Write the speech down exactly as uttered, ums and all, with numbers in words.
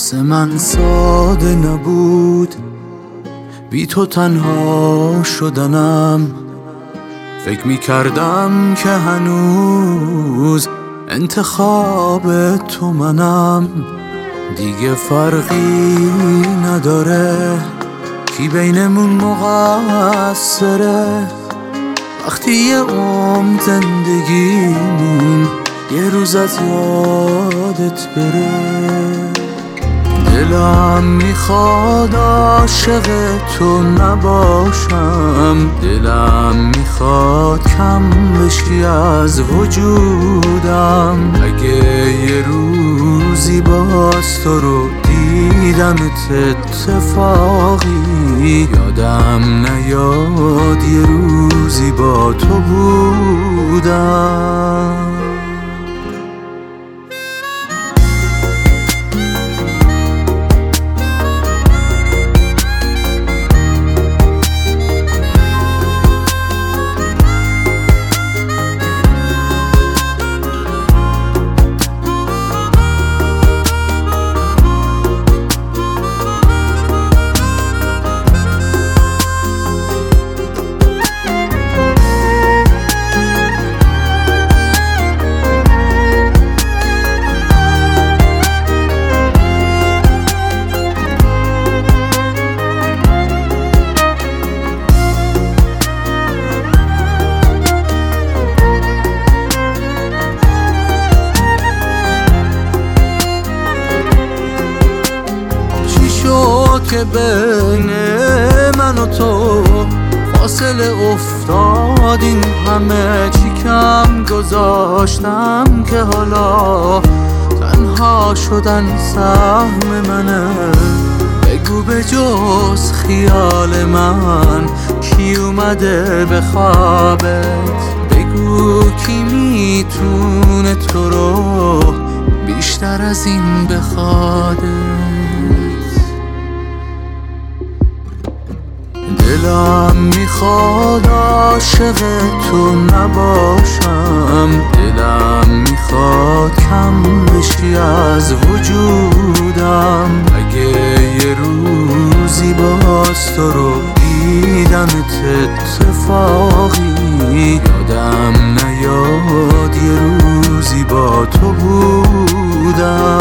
واسه من ساده نبود بی تو تنها شدنم. فکر می کردم که هنوز انتخاب تو منم. دیگه فرقی نداره کی بینمون مقصره، وقتی یه عمر زندگیمون یه روز از یادت بره. دلم میخواد عاشق تو نباشم، دلم میخواد کم بشی از وجودم. اگه یه روزی باز تو رو دیدمت اتفاقی، یادم نیاد یه روزی با تو بودم. که بین من و تو فاصله افتاد، این همه چی کم گذاشتم که حالا تنها شدن سهم منه. بگو به جز خیال من کی اومده به خوابت، بگو کی میتونه تو رو بیشتر از این بخواده. دلم میخواد عاشق تو نباشم، دلم میخواد کم بشی از وجودم. اگه یه روزی باز تو رو دیدمت اتفاقی، یادم نیاد یه روزی با تو بودم.